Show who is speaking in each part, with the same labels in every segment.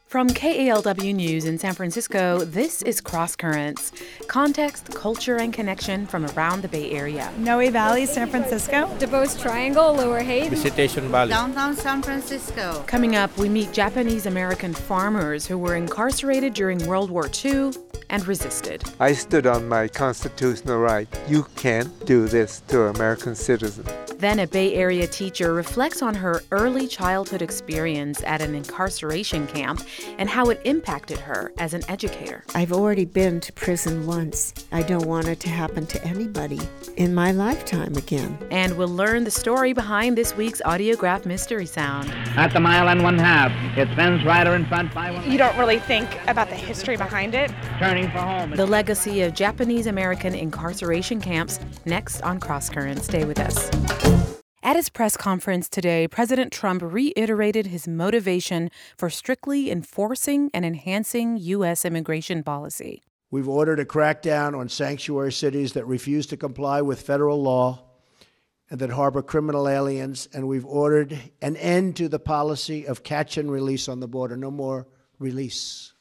Speaker 1: From KALW News in San Francisco, this is Cross Currents. Context, culture, and connection from around the Bay Area.
Speaker 2: Noe Valley, San Francisco.
Speaker 3: DuBose Triangle, Lower Hayden.
Speaker 4: Visitation Valley.
Speaker 5: Downtown San Francisco.
Speaker 1: Coming up, we meet Japanese-American farmers who were incarcerated during World War II and resisted.
Speaker 6: I stood on my constitutional right. You can't do this to an American citizen.
Speaker 1: Then a Bay Area teacher reflects on her early childhood experience at an incarceration camp and how it impacted her as an educator.
Speaker 7: I've already been to prison once. I don't want it to happen to anybody in my lifetime again.
Speaker 1: And we'll learn the story behind this week's Audiograph Mystery Sound.
Speaker 8: At the mile and 1/2, it's Vince Ryder in front by 1.
Speaker 2: You don't really think about the history behind it.
Speaker 8: Turning for home.
Speaker 1: The legacy of Japanese-American incarceration camps, next on Cross Currents. Stay with us. At his press conference today, President Trump reiterated his motivation for strictly enforcing and enhancing U.S. immigration policy.
Speaker 9: We've ordered a crackdown on sanctuary cities that refuse to comply with federal law and that harbor criminal aliens, and we've ordered an end to the policy of catch and release on the border. No more release.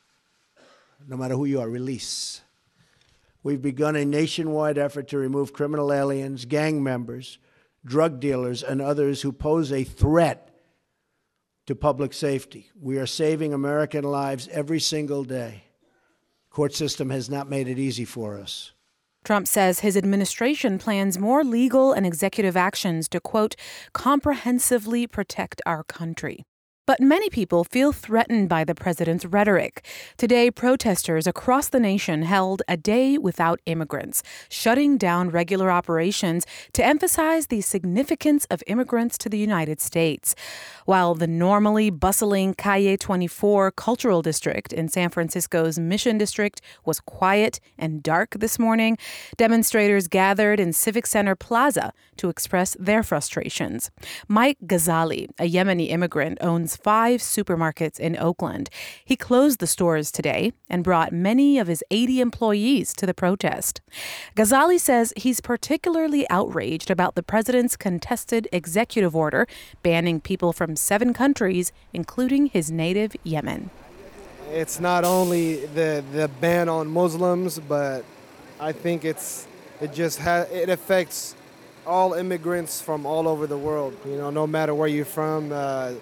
Speaker 9: No matter who you are, release. We've begun a nationwide effort to remove criminal aliens, gang members, drug dealers, and others who pose a threat to public safety. We are saving American lives every single day. Court system has not made it easy for us.
Speaker 1: Trump says his administration plans more legal and executive actions to, quote, comprehensively protect our country. But many people feel threatened by the president's rhetoric. Today, protesters across the nation held a day without immigrants, shutting down regular operations to emphasize the significance of immigrants to the United States. While the normally bustling Calle 24 Cultural District in San Francisco's Mission District was quiet and dark this morning, demonstrators gathered in Civic Center Plaza to express their frustrations. Mike Ghazali, a Yemeni immigrant, owns 5 supermarkets in Oakland. He closed the stores today and brought many of his 80 employees to the protest. Ghazali says he's particularly outraged about the president's contested executive order banning people from 7 countries, including his native Yemen.
Speaker 10: It's not only the ban on Muslims, but I think it affects all immigrants from all over the world. No matter where you're from.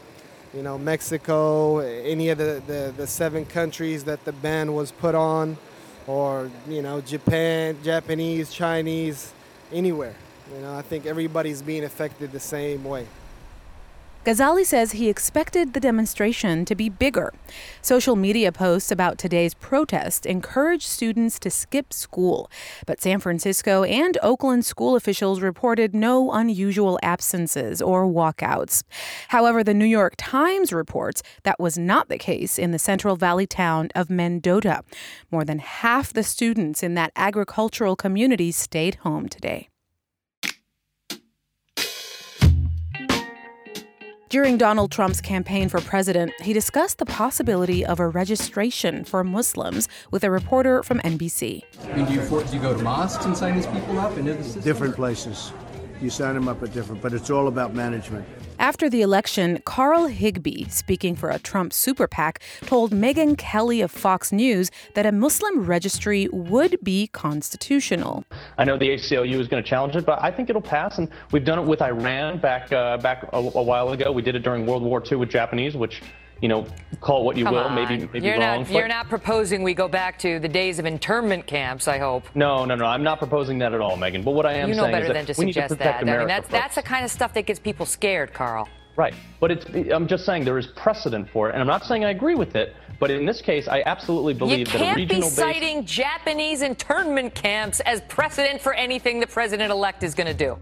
Speaker 10: Mexico, any of the 7 countries that the ban was put on, or, Japan, Japanese, Chinese, anywhere. I think everybody's being affected the same way.
Speaker 1: Ghazali says he expected the demonstration to be bigger. Social media posts about today's protest encouraged students to skip school, but San Francisco and Oakland school officials reported no unusual absences or walkouts. However, the New York Times reports that was not the case in the Central Valley town of Mendota. More than half the students in that agricultural community stayed home today. During Donald Trump's campaign for president, he discussed the possibility of a registration for Muslims with a reporter from NBC.
Speaker 11: Do you go to mosques and sign these people up into the system?
Speaker 9: Different places. You sign them up at different, but it's all about management.
Speaker 1: After the election, Carl Higbie, speaking for a Trump super PAC, told Megyn Kelly of Fox News that a Muslim registry would be constitutional.
Speaker 12: I know the ACLU is going to challenge it, but I think it'll pass. And we've done it with Iran back a while ago. We did it during World War II with Japanese, which, call it what you will, maybe wrong.
Speaker 13: You're not proposing we go back to the days of internment camps, I hope.
Speaker 12: No, I'm not proposing that at all, Megyn. But what I am saying is that we need to protect America.
Speaker 13: That's the kind of stuff that gets people scared, Carl.
Speaker 12: Right. But I'm just saying there is precedent for it. And I'm not saying I agree with it. But in this case, I absolutely believe that a regional
Speaker 13: You can't be citing Japanese internment camps as precedent for anything the president-elect is going to do.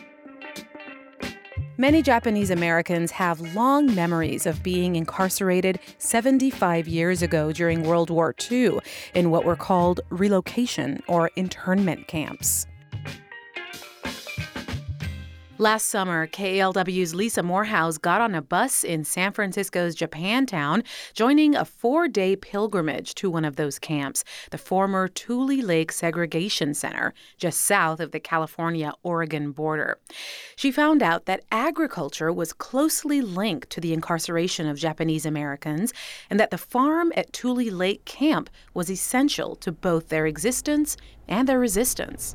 Speaker 1: Many Japanese Americans have long memories of being incarcerated 75 years ago during World War II in what were called relocation or internment camps. Last summer, KALW's Lisa Morehouse got on a bus in San Francisco's Japantown, joining a 4-day pilgrimage to one of those camps, the former Tule Lake Segregation Center, just south of the California-Oregon border. She found out that agriculture was closely linked to the incarceration of Japanese Americans, and that the farm at Tule Lake Camp was essential to both their existence and their resistance.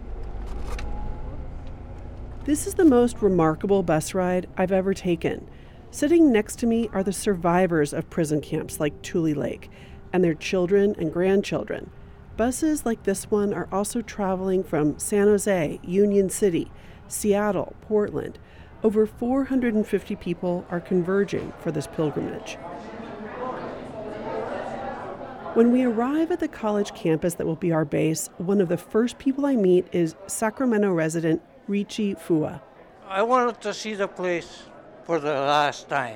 Speaker 4: This is the most remarkable bus ride I've ever taken. Sitting next to me are the survivors of prison camps like Tule Lake and their children and grandchildren. Buses like this one are also traveling from San Jose, Union City, Seattle, Portland. Over 450 people are converging for this pilgrimage. When we arrive at the college campus that will be our base, one of the first people I meet is Sacramento resident Richie Fua.
Speaker 14: I wanted to see the place for the last time.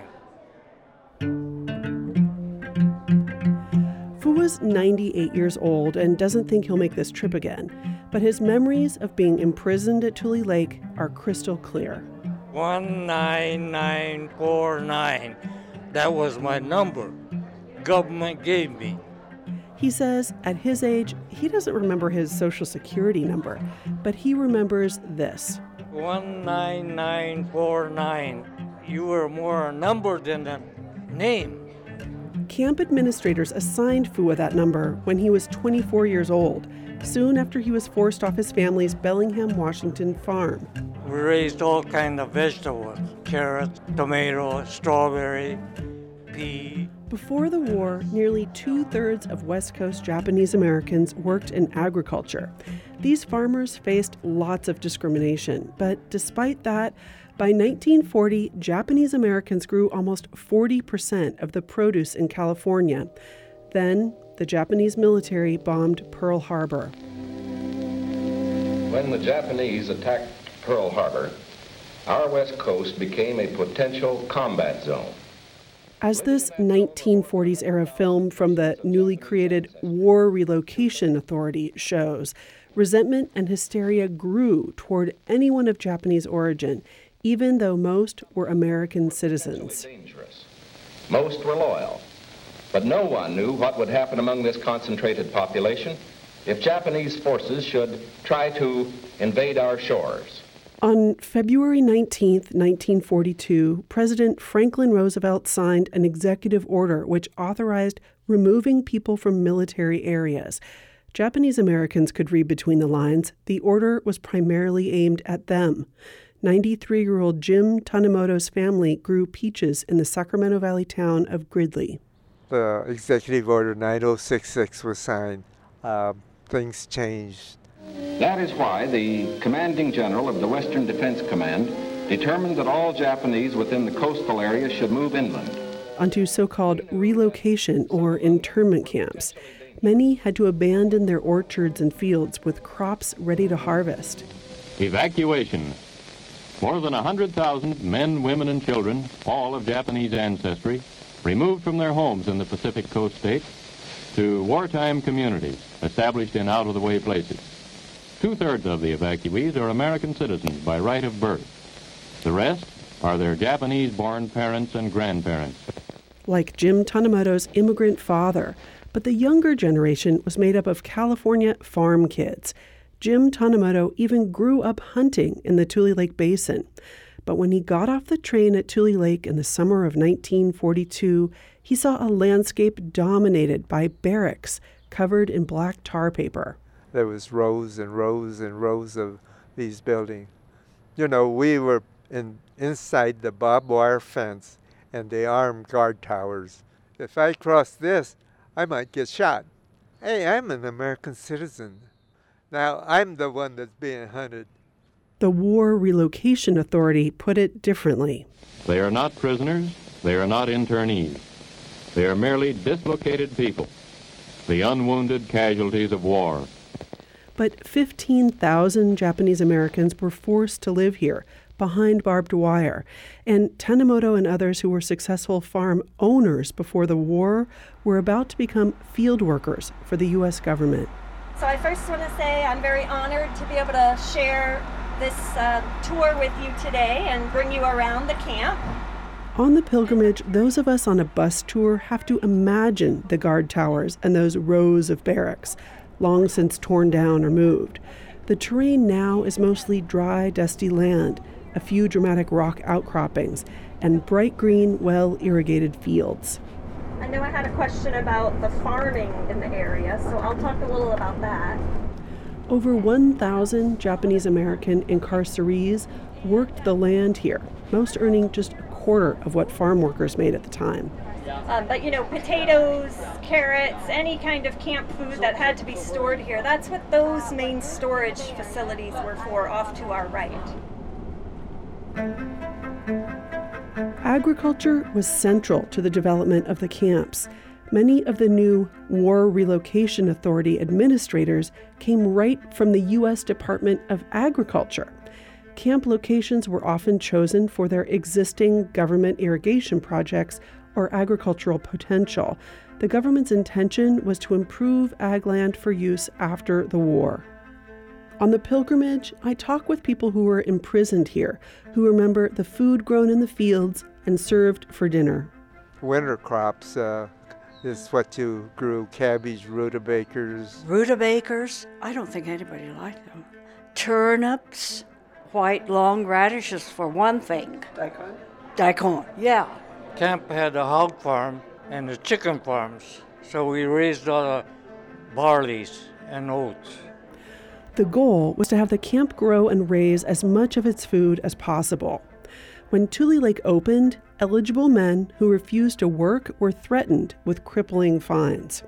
Speaker 4: Fua's 98 years old and doesn't think he'll make this trip again, but his memories of being imprisoned at Tule Lake are crystal clear.
Speaker 14: 19949. That was my number. Government gave me.
Speaker 4: He says at his age, he doesn't remember his Social Security number, but he remembers this.
Speaker 14: 19949. You were more a number than a name.
Speaker 4: Camp administrators assigned Fua that number when he was 24 years old, soon after he was forced off his family's Bellingham, Washington farm.
Speaker 14: We raised all kinds of vegetables, carrots, tomato, strawberry, pea.
Speaker 4: Before the war, nearly 2/3 of West Coast Japanese Americans worked in agriculture. These farmers faced lots of discrimination, but despite that, by 1940, Japanese Americans grew almost 40% of the produce in California. Then, the Japanese military bombed Pearl Harbor.
Speaker 15: When the Japanese attacked Pearl Harbor, our West Coast became a potential combat zone.
Speaker 4: As this 1940s-era film from the newly created War Relocation Authority shows, resentment and hysteria grew toward anyone of Japanese origin, even though most were American citizens.
Speaker 15: Most were loyal, but no one knew what would happen among this concentrated population if Japanese forces should try to invade our shores.
Speaker 4: On February 19, 1942, President Franklin Roosevelt signed an executive order which authorized removing people from military areas. Japanese Americans could read between the lines. The order was primarily aimed at them. 93-year-old Jim Tanimoto's family grew peaches in the Sacramento Valley town of Gridley.
Speaker 6: The Executive Order 9066 was signed. Things changed.
Speaker 15: That is why the commanding general of the Western Defense Command determined that all Japanese within the coastal area should move inland.
Speaker 4: Onto so-called relocation or internment camps. Many had to abandon their orchards and fields with crops ready to harvest.
Speaker 16: Evacuation. More than 100,000 men, women, and children, all of Japanese ancestry, removed from their homes in the Pacific Coast states to wartime communities established in out-of-the-way places. 2/3 of the evacuees are American citizens by right of birth. The rest are their Japanese-born parents and grandparents.
Speaker 4: Like Jim Tanimoto's immigrant father, but the younger generation was made up of California farm kids. Jim Tanimoto even grew up hunting in the Tule Lake Basin. But when he got off the train at Tule Lake in the summer of 1942, he saw a landscape dominated by barracks covered in black tar paper.
Speaker 6: There was rows and rows and rows of these buildings. You know, we were inside the barbed wire fence and the armed guard towers. If I crossed this, I might get shot. Hey, I'm an American citizen. Now I'm the one that's being hunted.
Speaker 4: The War Relocation Authority put it differently.
Speaker 16: They are not prisoners. They are not internees. They are merely dislocated people, the unwounded casualties of war.
Speaker 4: But 15,000 Japanese Americans were forced to live here, behind barbed wire. And Tanimoto and others who were successful farm owners before the war were about to become field workers for the U.S. government.
Speaker 3: So I first want to say I'm very honored to be able to share this tour with you today and bring you around the camp.
Speaker 4: On the pilgrimage, those of us on a bus tour have to imagine the guard towers and those rows of barracks, long since torn down or moved. The terrain now is mostly dry, dusty land, a few dramatic rock outcroppings, and bright green, well-irrigated fields.
Speaker 3: I know I had a question about the farming in the area, so I'll talk a little about that.
Speaker 4: Over 1,000 Japanese American incarcerees worked the land here, most earning just a quarter of what farm workers made at the time.
Speaker 3: But potatoes, carrots, any kind of camp food that had to be stored here, that's what those main storage facilities were for off to our right.
Speaker 4: Agriculture was central to the development of the camps. Many of the new War Relocation Authority administrators came right from the U.S. Department of Agriculture. Camp locations were often chosen for their existing government irrigation projects or agricultural potential. The government's intention was to improve ag land for use after the war. On the pilgrimage, I talk with people who were imprisoned here, who remember the food grown in the fields and served for dinner.
Speaker 6: Winter crops is what you grew: cabbage, rutabagas.
Speaker 17: Rutabagas? I don't think anybody liked them. Turnips, white long radishes for one thing.
Speaker 9: Daikon?
Speaker 17: Daikon, yeah.
Speaker 14: Camp had a hog farm and the chicken farms, so we raised all the barleys and oats.
Speaker 4: The goal was to have the camp grow and raise as much of its food as possible. When Tule Lake opened, eligible men who refused to work were threatened with crippling fines.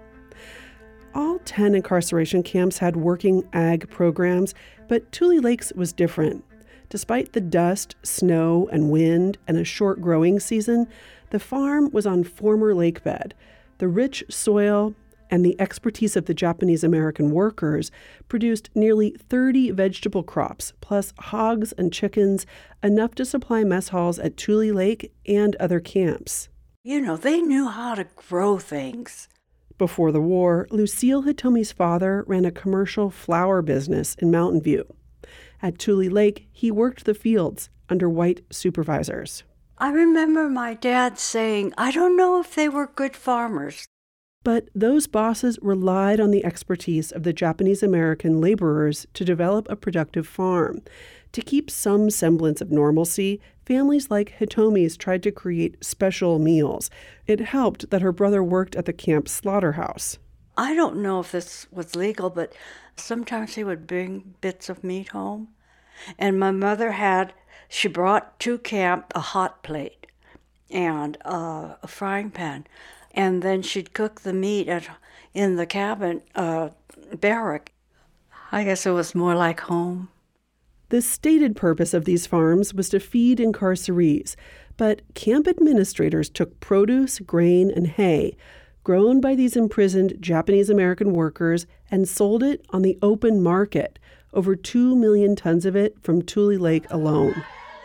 Speaker 4: All 10 incarceration camps had working ag programs, but Tule Lake's was different. Despite the dust, snow, and wind, and a short growing season, the farm was on former lake bed. The rich soil and the expertise of the Japanese American workers produced nearly 30 vegetable crops, plus hogs and chickens, enough to supply mess halls at Tule Lake and other camps.
Speaker 17: They knew how to grow things.
Speaker 4: Before the war, Lucille Hitomi's father ran a commercial flower business in Mountain View. At Tule Lake, he worked the fields under white supervisors.
Speaker 17: I remember my dad saying, I don't know if they were good farmers.
Speaker 4: But those bosses relied on the expertise of the Japanese American laborers to develop a productive farm. To keep some semblance of normalcy, families like Hitomi's tried to create special meals. It helped that her brother worked at the camp slaughterhouse.
Speaker 17: I don't know if this was legal, but sometimes he would bring bits of meat home. And my mother she brought to camp a hot plate and a frying pan. And then she'd cook the meat in the cabin barrack. I guess it was more like home.
Speaker 4: The stated purpose of these farms was to feed incarcerees, but camp administrators took produce, grain, and hay grown by these imprisoned Japanese American workers and sold it on the open market, over 2 million tons of it from Tule Lake alone.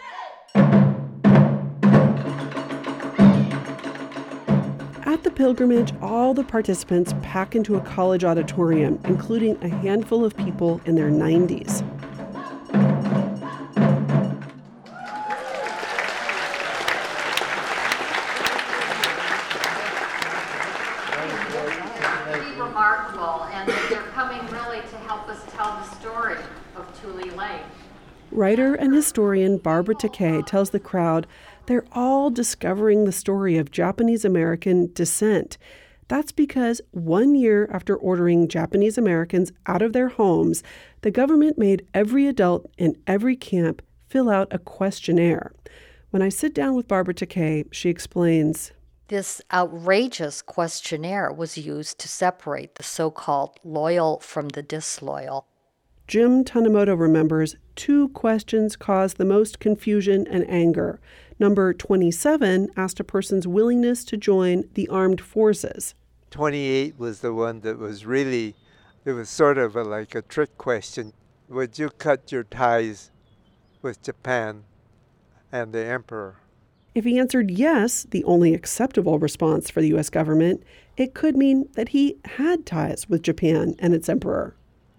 Speaker 4: At the pilgrimage, all the participants pack into a college auditorium, including a handful of people in their 90s.
Speaker 5: Pretty remarkable, and they're coming really to help us tell the story of Tule Lake.
Speaker 4: Writer and historian Barbara Takei tells the crowd they're all discovering the story of Japanese American descent. That's because 1 year after ordering Japanese Americans out of their homes, the government made every adult in every camp fill out a questionnaire. When I sit down with Barbara Takei, she explains,
Speaker 18: this outrageous questionnaire was used to separate the so-called loyal from the disloyal.
Speaker 4: Jim Tanemoto remembers 2 questions caused the most confusion and anger. Number 27 asked a person's willingness to join the armed forces.
Speaker 6: 28 was the one that was really, it was sort of like a trick question. Would you cut your ties with Japan and the emperor?
Speaker 4: If he answered yes, the only acceptable response for the U.S. government, it could mean that he had ties with Japan and its emperor.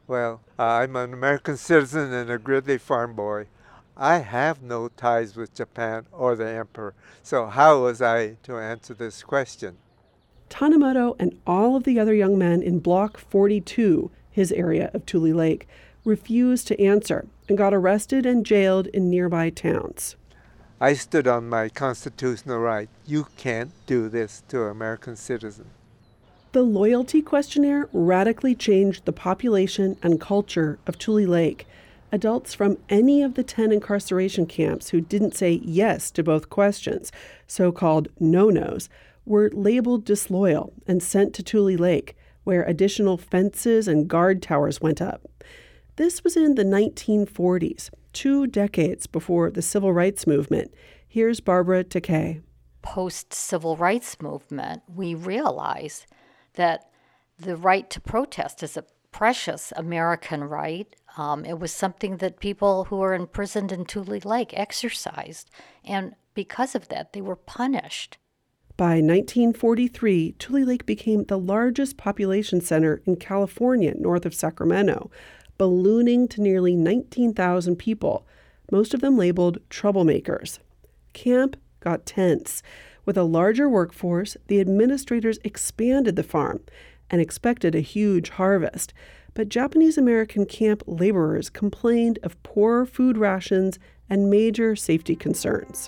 Speaker 6: Well, I'm an American citizen and a Gridley farm boy. I have no ties with Japan or the emperor, so how was I to answer this question?
Speaker 4: Tanimoto and all of the other young men in Block 42, his area of Tule Lake, refused to answer and got arrested and jailed in nearby towns.
Speaker 6: I stood on my constitutional right. You can't do this to an American citizen.
Speaker 4: The loyalty questionnaire radically changed the population and culture of Tule Lake. Adults from any of the 10 incarceration camps who didn't say yes to both questions, so-called no-nos, were labeled disloyal and sent to Tule Lake, where additional fences and guard towers went up. This was in the 1940s, 2 decades before the Civil Rights Movement. Here's Barbara Takei.
Speaker 18: Post-Civil Rights Movement, we realize that the right to protest is a precious American right. It was something that people who were imprisoned in Tule Lake exercised, and because of that, they were punished.
Speaker 4: By 1943, Tule Lake became the largest population center in California, north of Sacramento, ballooning to nearly 19,000 people, most of them labeled troublemakers. Camp got tense. With a larger workforce, the administrators expanded the farm and expected a huge harvest. But Japanese-American camp laborers complained of poor food rations and major safety concerns.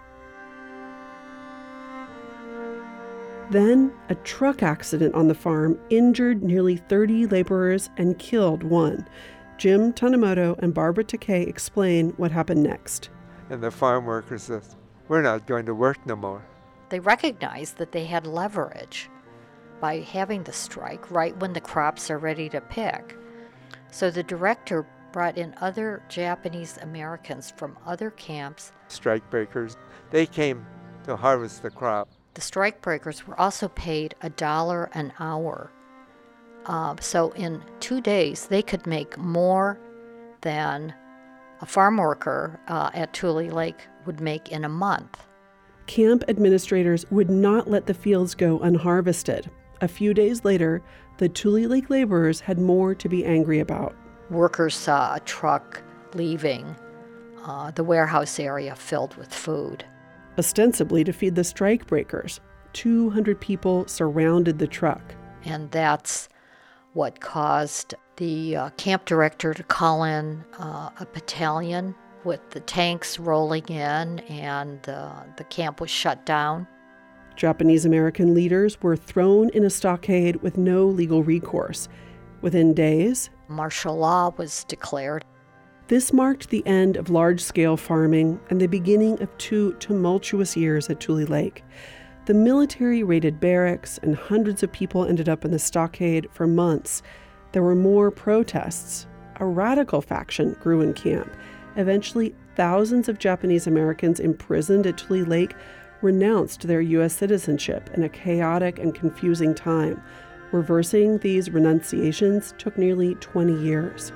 Speaker 4: Then, a truck accident on the farm injured nearly 30 laborers and killed one. Jim Tanimoto and Barbara Takei explain what happened next.
Speaker 6: And the farm workers said, "We're not going to work no more."
Speaker 18: They recognized that they had leverage by having the strike right when the crops are ready to pick. So the director brought in other Japanese Americans from other camps.
Speaker 6: Strikebreakers, they came to harvest the crop.
Speaker 18: The strikebreakers were also paid $1 an hour. So in 2 days, they could make more than a farm worker at Tule Lake would make in a month.
Speaker 4: Camp administrators would not let the fields go unharvested. A few days later, the Tule Lake laborers had more to be angry about.
Speaker 18: Workers saw a truck leaving the warehouse area filled with food.
Speaker 4: Ostensibly to feed the strikebreakers. 200 people surrounded the truck.
Speaker 18: And that's what caused the camp director to call in a battalion with the tanks rolling in, and the camp was shut down.
Speaker 4: Japanese-American leaders were thrown in a stockade with no legal recourse. Within days,
Speaker 18: martial law was declared.
Speaker 4: This marked the end of large-scale farming and the beginning of 2 tumultuous years at Tule Lake. The military raided barracks, and hundreds of people ended up in the stockade for months. There were more protests. A radical faction grew in camp. Eventually, thousands of Japanese Americans imprisoned at Tule Lake renounced their U.S. citizenship in a chaotic and confusing time. Reversing these renunciations took nearly 20 years.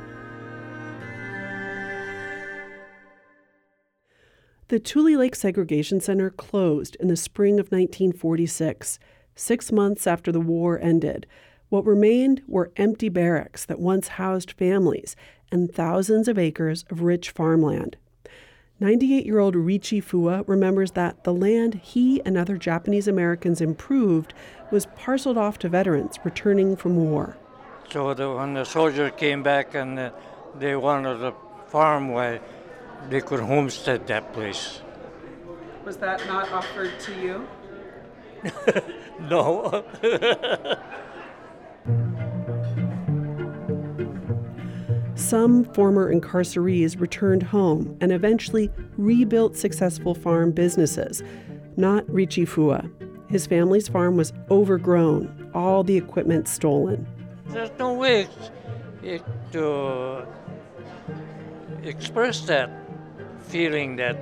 Speaker 4: The Tule Lake Segregation Center closed in the spring of 1946, 6 months after the war ended. What remained were empty barracks that once housed families and thousands of acres of rich farmland. 98-year-old Riichi Fua remembers that the land he and other Japanese Americans improved was parceled off to veterans returning from war.
Speaker 14: So when the soldiers came back and they wanted a farm where they could homestead that place.
Speaker 4: Was that not offered to you?
Speaker 14: No.
Speaker 4: Some former incarcerees returned home and eventually rebuilt successful farm businesses. Not Riichi Fua. His family's farm was overgrown, all the equipment stolen.
Speaker 14: There's no way to express that feeling that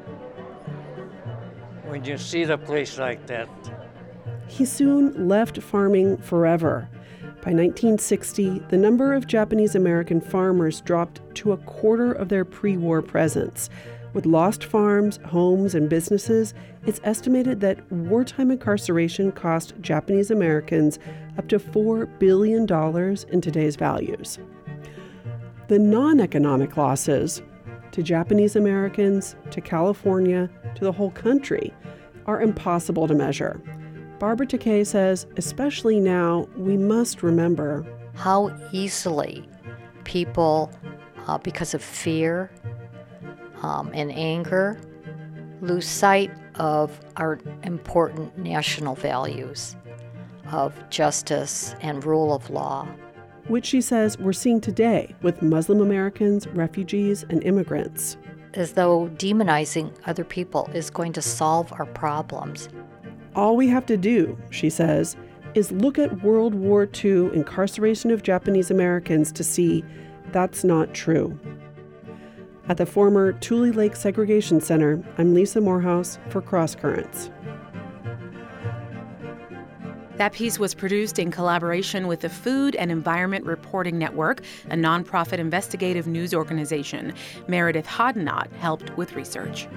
Speaker 14: when you see the place like that.
Speaker 4: He soon left farming forever. By 1960, the number of Japanese American farmers dropped to a quarter of their pre-war presence. With lost farms, homes, and businesses, it's estimated that wartime incarceration cost Japanese Americans up to $4 billion in today's values. The non-economic losses to Japanese Americans, to California, to the whole country are impossible to measure. Barbara Takei says, especially now, we must remember
Speaker 18: how easily people, because of fear and anger, lose sight of our important national values of justice and rule of law.
Speaker 4: Which she says we're seeing today with Muslim Americans, refugees, and immigrants.
Speaker 18: As though demonizing other people is going to solve our problems.
Speaker 4: All we have to do, she says, is look at World War II incarceration of Japanese Americans to see that's not true. At the former Tule Lake Segregation Center, I'm Lisa Morehouse for Cross Currents.
Speaker 1: That piece was produced in collaboration with the Food and Environment Reporting Network, a nonprofit investigative news organization. Meredith Hodnott helped with research.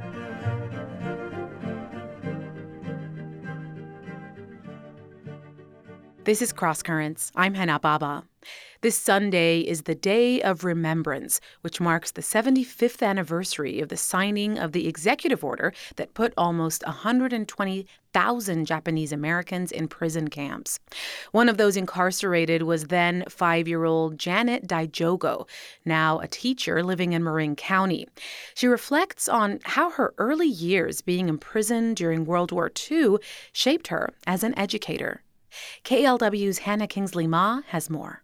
Speaker 1: This is Cross Currents. I'm Hannah Baba. This Sunday is the Day of Remembrance, which marks the 75th anniversary of the signing of the executive order that put almost 120,000 Japanese Americans in prison camps. One of those incarcerated was then 5-year-old Janet Daijogo, now a teacher living in Marin County. She reflects on how her early years being imprisoned during World War II shaped her as an educator. KLW's Hannah Kingsley Ma has more.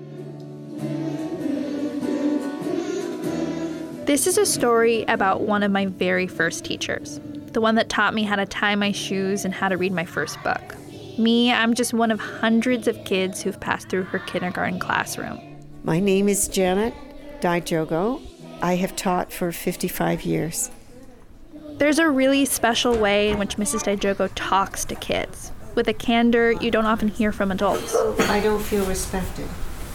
Speaker 19: This is a story about one of my very first teachers, the one that taught me how to tie my shoes and how to read my first book. Me, I'm just one of hundreds of kids who've passed through her kindergarten classroom.
Speaker 7: My name is Janet Daijogo. I have taught for 55 years.
Speaker 19: There's a really special way in which Mrs. Daijogo talks to kids, with a candor you don't often hear from adults.
Speaker 7: I don't feel respected.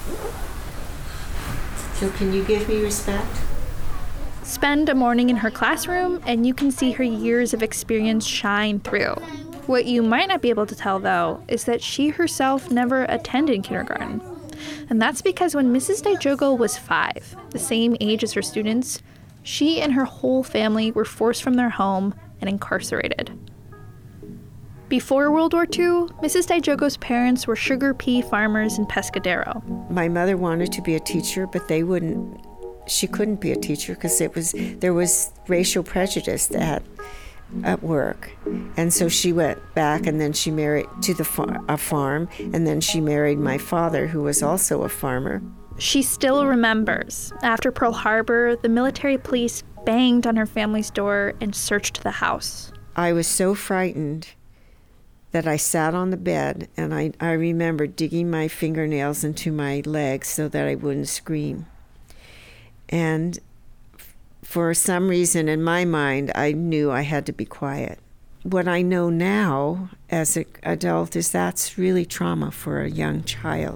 Speaker 7: So can you give me respect?
Speaker 19: Spend a morning in her classroom and you can see her years of experience shine through. What you might not be able to tell, though, is that she herself never attended kindergarten. And that's because when Mrs. Daijogo was 5, the same age as her students, she and her whole family were forced from their home and incarcerated. Before World War II, Mrs. Daijogo's parents were sugar pea farmers in Pescadero.
Speaker 7: My mother wanted to be a teacher, but she couldn't be a teacher because there was racial prejudice at work. And so she went back and then she married to a farm, and then she married my father, who was also a farmer.
Speaker 19: She still remembers. After Pearl Harbor, the military police banged on her family's door and searched the house.
Speaker 7: I was so frightened that I sat on the bed, and I remember digging my fingernails into my legs so that I wouldn't scream. And for some reason in my mind, I knew I had to be quiet. What I know now as an adult is that's really trauma for a young child.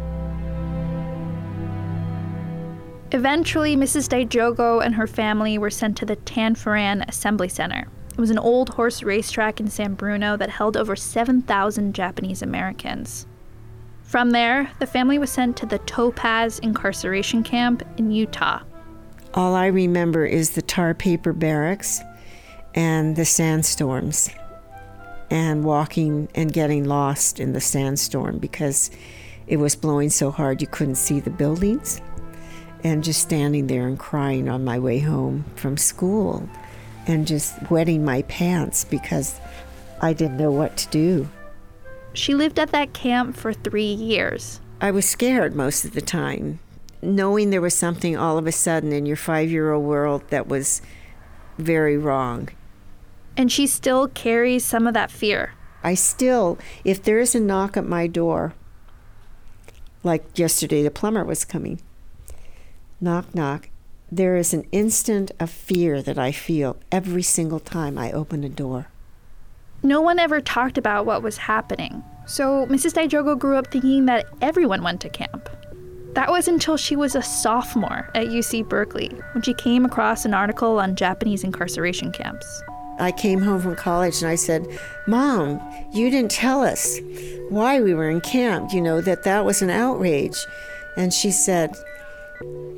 Speaker 19: Eventually, Mrs. Daijogo and her family were sent to the Tanforan Assembly Center. It was an old horse racetrack in San Bruno that held over 7,000 Japanese Americans. From there, the family was sent to the Topaz incarceration camp in Utah.
Speaker 7: All I remember is the tar paper barracks and the sandstorms, and walking and getting lost in the sandstorm because it was blowing so hard you couldn't see the buildings, and just standing there and crying on my way home from school and just wetting my pants because I didn't know what to do.
Speaker 19: She lived at that camp for 3 years.
Speaker 7: I was scared most of the time, knowing there was something all of a sudden in your 5-year-old world that was very wrong.
Speaker 19: And she still carries some of that fear.
Speaker 7: If there is a knock at my door, like yesterday the plumber was coming, knock, knock, there is an instant of fear that I feel every single time I open a door.
Speaker 19: No one ever talked about what was happening, so Mrs. Daijogo grew up thinking that everyone went to camp. That was until she was a sophomore at UC Berkeley, when she came across an article on Japanese incarceration camps.
Speaker 7: I came home from college and I said, "Mom, you didn't tell us why we were in camp, that was an outrage." And she said,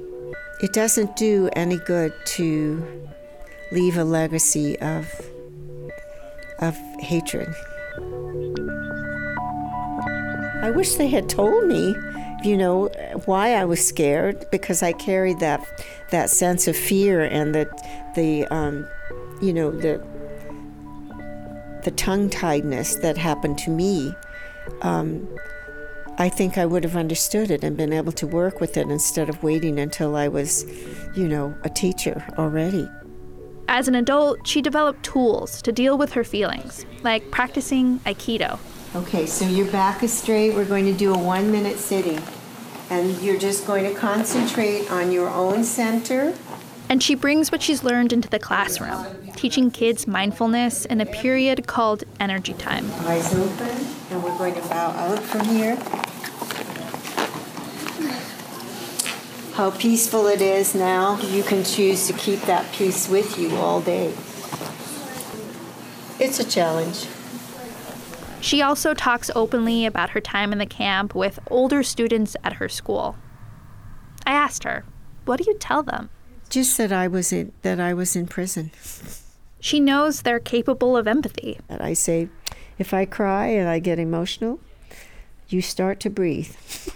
Speaker 7: It doesn't do any good to leave a legacy of hatred. I wish they had told me, why I was scared, because I carried that sense of fear and the tongue-tiedness that happened to me. I think I would have understood it and been able to work with it instead of waiting until I was, a teacher already.
Speaker 19: As an adult, she developed tools to deal with her feelings, like practicing Aikido.
Speaker 7: Okay, so your back is straight. We're going to do a 1-minute sitting. And you're just going to concentrate on your own center.
Speaker 19: And she brings what she's learned into the classroom, teaching kids mindfulness in a period called energy time.
Speaker 7: Eyes open, and we're going to bow out from here. How peaceful it is now. You can choose to keep that peace with you all day. It's a challenge.
Speaker 19: She also talks openly about her time in the camp with older students at her school. I asked her, what do you tell them?
Speaker 7: Just that I was in prison.
Speaker 19: She knows they're capable of empathy.
Speaker 7: And I say, if I cry and I get emotional, you start to breathe.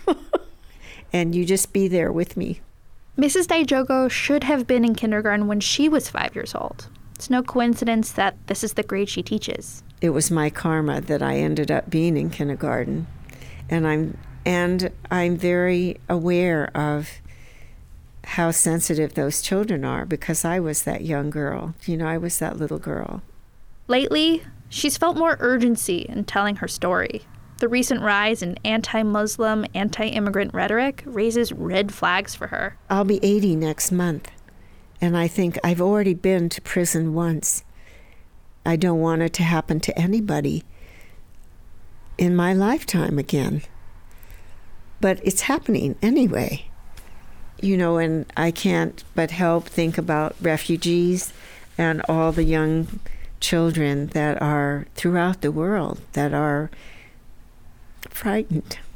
Speaker 7: And you just be there with me.
Speaker 19: Mrs. Daijogo should have been in kindergarten when she was 5 years old. It's no coincidence that this is the grade she teaches.
Speaker 7: It was my karma that I ended up being in kindergarten. And I'm very aware of how sensitive those children are, because I was that young girl. I was that little girl.
Speaker 19: Lately, she's felt more urgency in telling her story. The recent rise in anti-Muslim, anti-immigrant rhetoric raises red flags for her.
Speaker 7: I'll be 80 next month, and I think I've already been to prison once. I don't want it to happen to anybody in my lifetime again. But it's happening anyway. And I can't but help think about refugees and all the young children that are throughout the world that are frightened.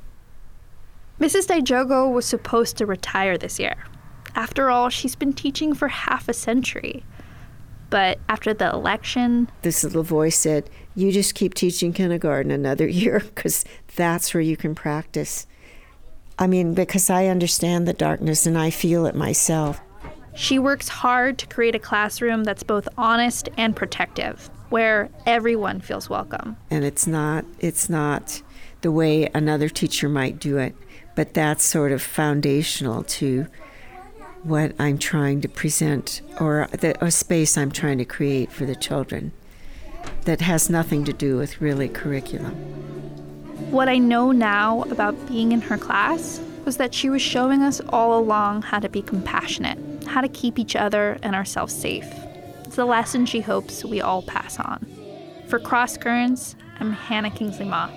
Speaker 19: Mrs. Daijogo was supposed to retire this year. After all, she's been teaching for half a century. But after the election...
Speaker 7: This little voice said, you just keep teaching kindergarten another year, because that's where you can practice. Because I understand the darkness and I feel it myself.
Speaker 19: She works hard to create a classroom that's both honest and protective, where everyone feels welcome.
Speaker 7: And it's not the way another teacher might do it, but that's sort of foundational to what I'm trying to present, or a space I'm trying to create for the children that has nothing to do with really curriculum.
Speaker 19: What I know now about being in her class was that she was showing us all along how to be compassionate, how to keep each other and ourselves safe. It's a lesson she hopes we all pass on. For Cross Currents, I'm Hannah Kingsley-Ma.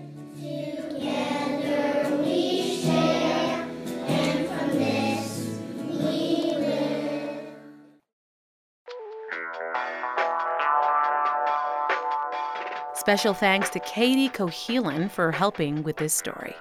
Speaker 1: Special thanks to Katie Cohelan for helping with this story.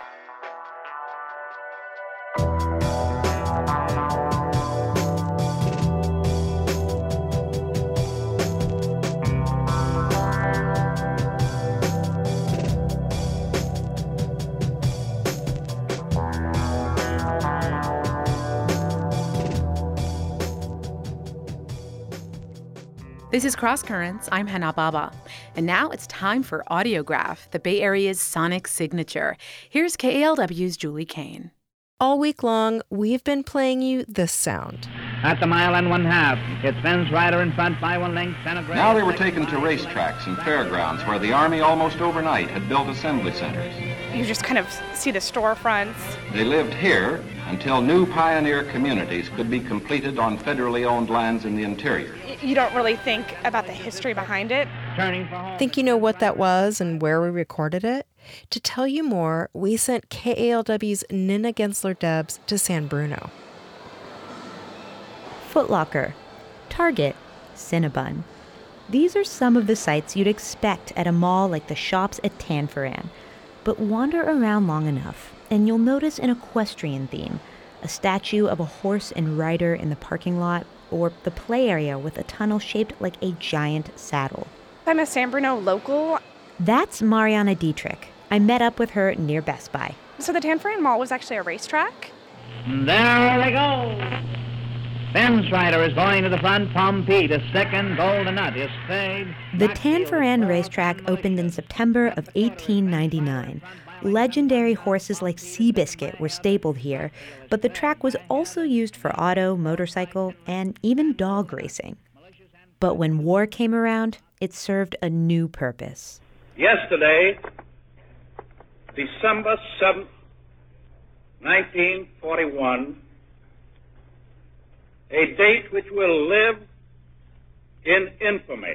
Speaker 1: This is Cross Currents. I'm Hannah Baba. And now it's time for Audiograph, the Bay Area's sonic signature. Here's KALW's Julie Kane.
Speaker 20: All week long, we've been playing you this sound.
Speaker 8: At the 1.5 miles, it's Vince Ryder in front by 1 length.
Speaker 15: Now they were taken to racetracks and fairgrounds where the Army almost overnight had built assembly centers.
Speaker 2: You just kind of see the storefronts.
Speaker 15: They lived here until new pioneer communities could be completed on federally owned lands in the interior.
Speaker 2: You don't really think about the history behind it.
Speaker 20: Think you know what that was and where we recorded it? To tell you more, we sent KALW's Nina Gensler-Debs to San Bruno.
Speaker 21: Foot Locker, Target, Cinnabon. These are some of the sights you'd expect at a mall like the shops at Tanforan. But wander around long enough, and you'll notice an equestrian theme, a statue of a horse and rider in the parking lot, or the play area with a tunnel shaped like a giant saddle.
Speaker 2: I'm a San Bruno local.
Speaker 21: That's Mariana Dietrich. I met up with her near Best Buy.
Speaker 2: So the Tanforan Mall was actually a racetrack.
Speaker 8: There they go. Fence Rider is going to the front. Pompey, the second. Golden Nut is third.
Speaker 21: The Tanforan racetrack opened in September of 1899. Legendary horses like Seabiscuit were stabled here, but the track was also used for auto, motorcycle, and even dog racing. But when war came around, it served a new purpose.
Speaker 10: Yesterday, December 7th, 1941, a date which will live in infamy.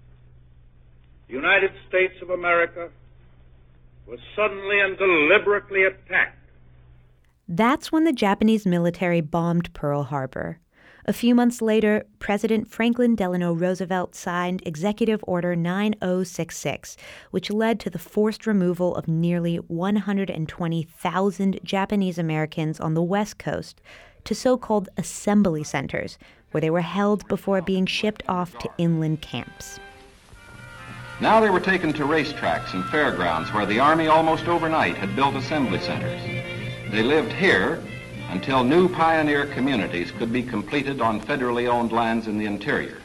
Speaker 10: The United States of America was suddenly and deliberately attacked.
Speaker 21: That's when the Japanese military bombed Pearl Harbor. A few months later, President Franklin Delano Roosevelt signed Executive Order 9066, which led to the forced removal of nearly 120,000 Japanese Americans on the West Coast to so-called assembly centers, where they were held before being shipped off to inland camps.
Speaker 15: Now they were taken to racetracks and fairgrounds where the Army almost overnight had built assembly centers. They lived here until new pioneer communities could be completed on federally owned lands in the interior.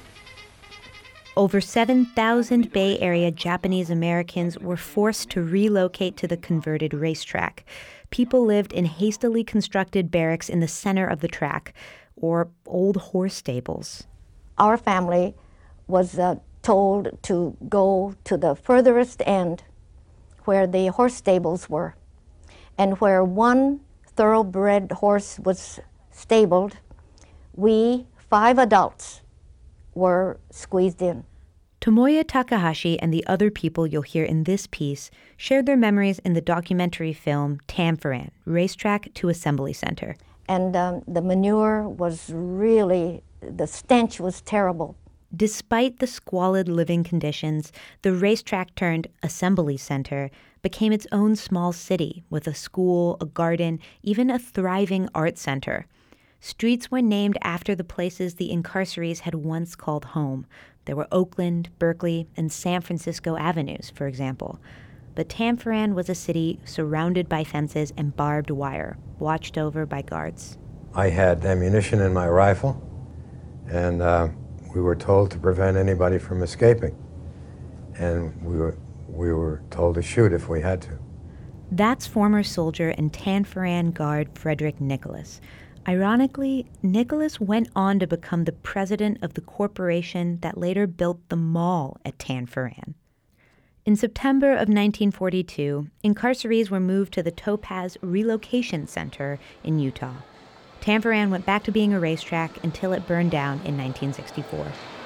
Speaker 21: Over 7,000 Bay Area Japanese Americans were forced to relocate to the converted racetrack. People lived in hastily constructed barracks in the center of the track, or old horse stables.
Speaker 22: Our family was told to go to the furthest end where the horse stables were, and where one thoroughbred horse was stabled, we 5 adults were squeezed in.
Speaker 21: Tomoya Takahashi and the other people you'll hear in this piece shared their memories in the documentary film Tanforan, Racetrack to Assembly Center.
Speaker 22: And the manure was really, the stench was terrible.
Speaker 21: Despite the squalid living conditions, the racetrack turned assembly center became its own small city with a school, a garden, even a thriving art center. Streets were named after the places the incarcerees had once called home. There were Oakland, Berkeley, and San Francisco avenues, for example. But Tanforan was a city surrounded by fences and barbed wire, watched over by guards.
Speaker 23: I had ammunition in my rifle, and we were told to prevent anybody from escaping. And we were told to shoot if we had to.
Speaker 21: That's former soldier and Tanforan guard Frederick Nicholas. Ironically, Nicholas went on to become the president of the corporation that later built the mall at Tanforan. In September of 1942, incarcerees were moved to the Topaz Relocation Center in Utah. Tanforan went back to being a racetrack until it burned down in 1964.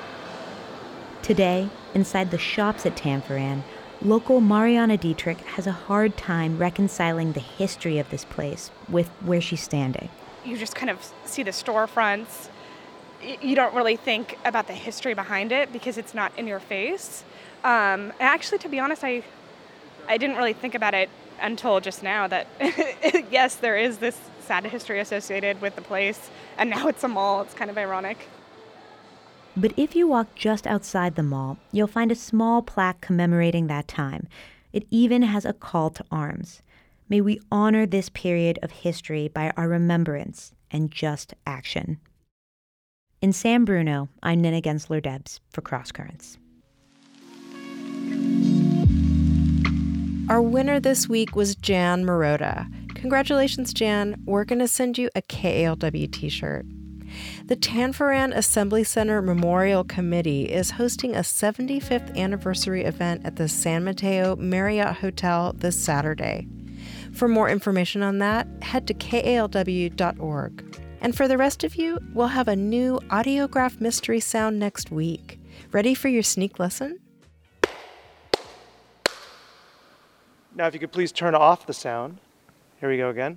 Speaker 21: Today, inside the shops at Tanforan, local Mariana Dietrich has a hard time reconciling the history of this place with where she's standing.
Speaker 2: You just kind of see the storefronts. You don't really think about the history behind it because it's not in your face. Actually, to be honest, I didn't really think about it until just now that, yes, there is this sad history associated with the place, and now it's a mall. It's kind of ironic.
Speaker 21: But if you walk just outside the mall, you'll find a small plaque commemorating that time. It even has a call to arms. May we honor this period of history by our remembrance and just action. In San Bruno, I'm Nina Gensler-Debs for Cross Currents.
Speaker 20: Our winner this week was Jan Marotta. Congratulations, Jan. We're going to send you a KALW t-shirt. The Tanforan Assembly Center Memorial Committee is hosting a 75th anniversary event at the San Mateo Marriott Hotel this Saturday. For more information on that, head to KALW.org. And for the rest of you, we'll have a new Audiograph mystery sound next week. Ready for your sneak lesson?
Speaker 24: Now, if you could please turn off the sound. Here we go again.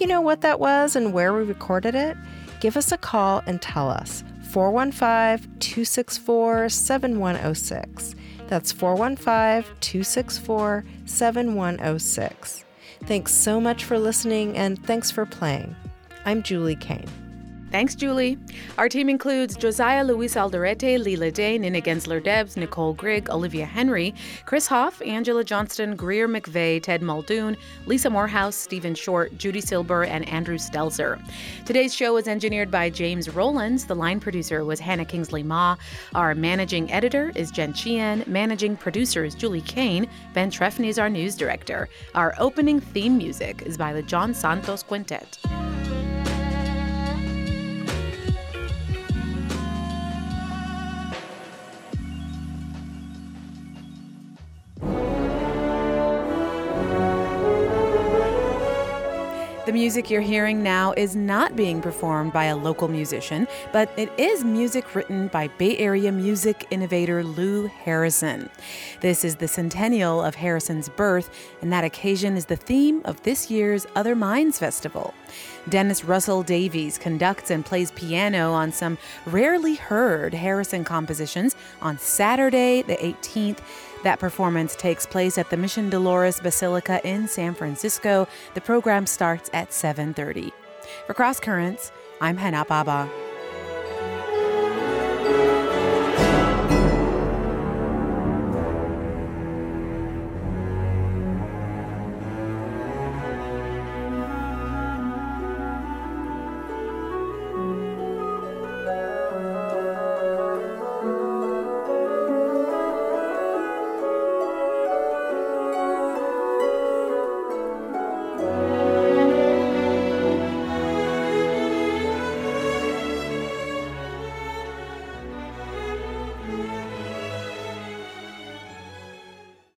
Speaker 20: you know what that was and where we recorded it? Give us a call and tell us. 415-264-7106. That's 415-264-7106. Thanks so much for listening, and thanks for playing. I'm Julie Kane.
Speaker 1: Thanks, Julie. Our team includes Josiah Luis Alderete, Leela Day, Nina Gensler-Debs, Nicole Grigg, Olivia Henry, Chris Hoff, Angela Johnston, Greer McVeigh, Ted Muldoon, Lisa Morehouse, Stephen Short, Judy Silber, and Andrew Stelzer. Today's show was engineered by James Rowlands. The line producer was Hannah Kingsley Ma. Our managing editor is Jen Chien. Managing producer is Julie Kane. Ben Trefny is our news director. Our opening theme music is by the John Santos Quintet. The music you're hearing now is not being performed by a local musician, but it is music written by Bay Area music innovator Lou Harrison. This is the centennial of Harrison's birth, and that occasion is the theme of this year's Other Minds Festival. Dennis Russell Davies conducts and plays piano on some rarely heard Harrison compositions on Saturday, the 18th. That performance takes place at the Mission Dolores Basilica in San Francisco. The program starts at 7:30. For Cross Currents, I'm Hannah Baba.